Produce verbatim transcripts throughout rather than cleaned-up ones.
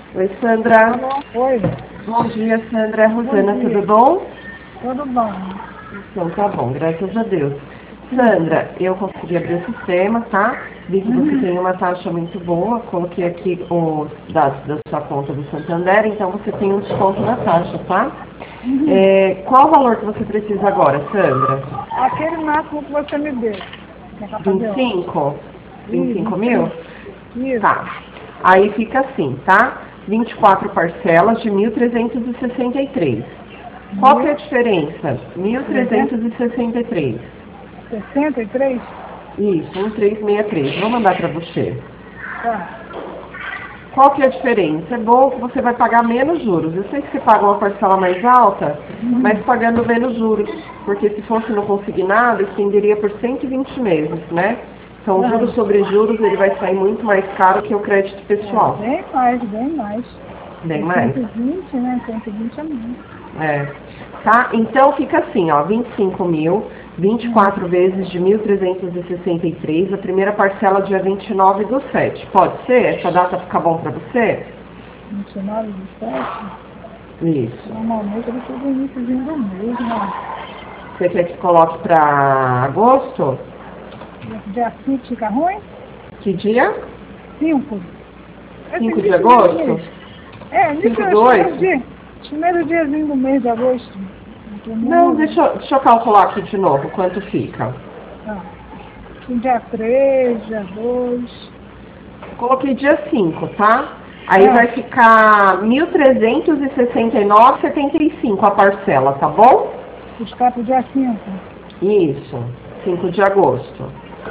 Oi, Sandra. Alô? Oi. Bom dia, Sandra. É Rosana, Bom dia. tudo bom? Tudo bom. Então tá bom, graças a Deus. Sandra, eu consegui abrir o sistema, tá? Vi que você Uhum. tem uma taxa muito boa, coloquei aqui os dados da sua conta do Santander, então você tem um desconto na taxa, tá? Uhum. É, qual o valor que você precisa agora, Sandra? Aquele máximo que você me deu. Que é pra vinte fazer e obra. cinco? vinte e Ih, cinco vinte e mil? cinco. Isso. Tá. Aí fica assim, tá? vinte e quatro parcelas de mil trezentos e sessenta e três. Qual que é a Mil diferença? mil trezentos trezentos e sessenta e três. e sessenta e três? Isso, mil trezentos e sessenta e três. Vou mandar para você. Tá. Qual que é a diferença? É bom que você vai pagar menos juros. Eu sei que você paga uma parcela mais alta, mas Uhum. pagando menos juros. Porque se fosse no consignado, estenderia por cento e vinte meses, né? Então, juros Aham. sobre juros, ele vai sair muito mais caro que o crédito É, pessoal. bem mais, bem mais. Bem É mais. cento e vinte, né? cento e vinte é muito. É. Tá? Então fica assim, ó, vinte e cinco mil, vinte e Uhum. quatro vezes de mil trezentos e sessenta e três, a primeira parcela dia vinte e nove do sete. Pode ser? Essa data fica bom para você? vinte e nove de sete. Isso. Normalmente ele fica no iníciozinho do mês, né? Você quer que coloque para agosto? Dia cinco fica ruim? Que dia? cinco. Esse cinco de iníciozinho do agosto? mês. É, cinco início, do os primeiros oito? dias. Os primeiros diazinhos do mês de agosto. Pelo Não, menos, deixa, eu- deixa eu calcular aqui de novo quanto fica. ah, dia três, dia dois. Coloquei dia cinco, tá? Aí Ah, vai ficar mil trezentos e sessenta e nove e setenta e cinco a parcela, tá bom? buscar pro dia cinco. Isso, cinco de agosto,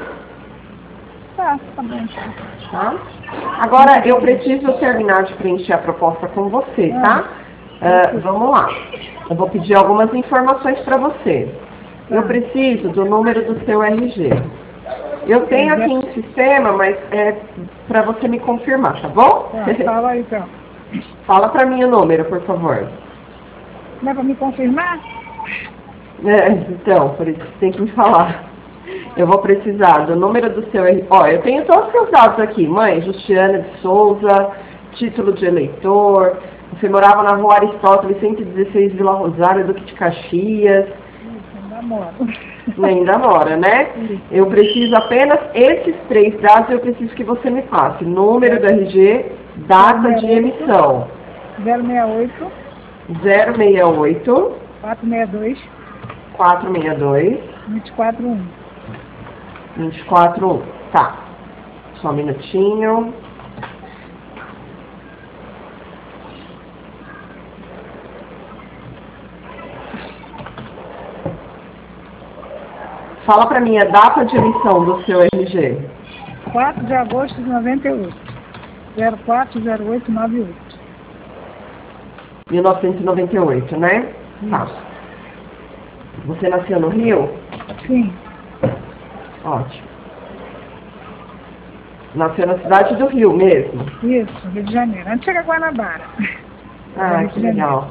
Tá, tá bom então. tá? cinco Agora, de eu agosto. preciso terminar de preencher a proposta com você, Ah, tá? Ah, ok. vamos lá. Eu vou pedir algumas informações para você. Eu Tá. preciso do número do seu R G. Eu É, tenho aqui dia, em sistema, mas é para você me confirmar, tá bom? tá, fala aí então. Fala para mim o número, por favor. Não é pra me confirmar? É, então, por isso que tem que me falar. Eu vou precisar do número do seu... R- Ó, eu tenho todos os seus dados aqui. Mãe, Justiana de Souza, título de eleitor. Você morava na rua Aristóteles, cento e dezesseis, Vila Rosário, Duque de Caxias. Isso, ainda moro. Ainda mora, né? Isso. Eu preciso apenas esses três dados, eu preciso que você me passe. Número do R G, data de emissão. zero seis oito, zero seis oito, quatro seis dois, quatro seis dois, dois quatro um. vinte e quatro um. Tá. Só um minutinho. Fala pra mim a data de emissão do seu R G. quatro de agosto de noventa e oito. zero quatro zero oito nove oito. mil novecentos e noventa e oito, né? Tá. Você nasceu no Rio? Sim. Ótimo. Nasceu na cidade do Rio mesmo? Isso, Rio de Janeiro. Antiga Guanabara. Ah, Rio que de Janeiro. legal.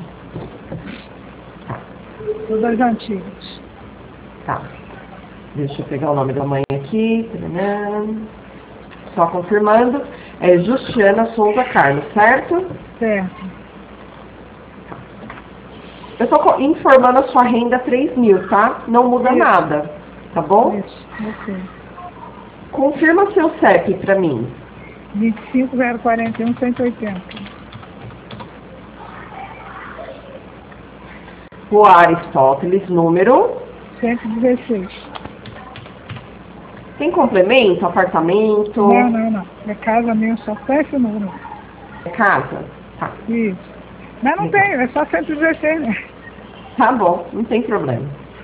Os dois antigos. Tá. Deixa eu pegar o nome da mãe aqui. Só confirmando. É Justiana Souza Carlos, certo? Certo. Eu estou informando a sua renda três mil, tá? Não muda Isso. nada, tá bom? Isso, ok. Confirma seu C E P para mim. vinte e cinco, zero quarenta e um, cento e oitenta. Rua Aristóteles, número. cento e dezesseis. Tem complemento, apartamento? Não, não, não. É casa mesmo, só com esse número. É casa? Tá. Isso. Mas não tem, é só cento e dezesseis, né? Tá bom, não tem problema.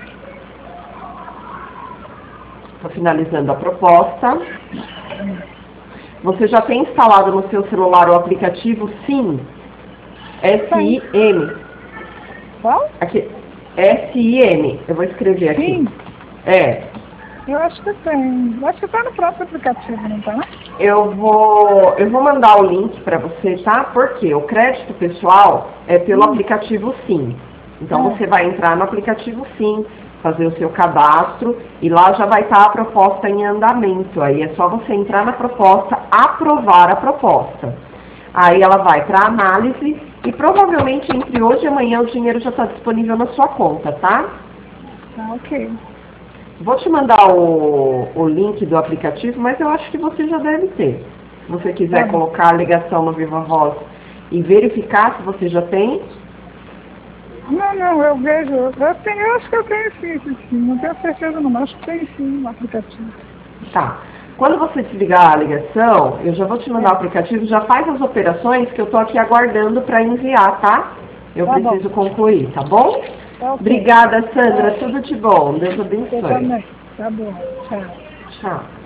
Estou finalizando a proposta. Você já tem instalado no seu celular o aplicativo SIM? S I M. Qual? Aqui. S I M. Eu vou escrever aqui. Sim. É. Eu acho que tem. Eu acho que tá no próprio aplicativo, não tá? Eu vou, eu vou mandar o link para você, tá? Porque o crédito pessoal é pelo Hum. aplicativo SIM. Então É. você vai entrar no aplicativo SIM, fazer o seu cadastro e lá já vai estar a proposta em andamento. Aí é só você entrar na proposta, aprovar a proposta. Aí ela vai para análise e provavelmente entre hoje e amanhã o dinheiro já está disponível na sua conta, tá? Tá, ok. Vou te mandar o, o link do aplicativo, mas eu acho que você já deve ter. Se você quiser Tá bom. colocar a ligação no Viva Voz e verificar se você já tem. Não, não, eu vejo, eu, tenho, eu acho que eu tenho sim, sim, sim. Não tenho certeza não, mas acho que tem sim no aplicativo. Tá. Quando você desligar a ligação, eu já vou te mandar o aplicativo, já faz as operações que eu tô aqui aguardando para enviar, tá? Eu Tá preciso bom. concluir, tá bom? Tá ok. Obrigada, Sandra. Tá. Tudo de bom. Deus Você abençoe. também. Tá bom. Tchau. Tchau.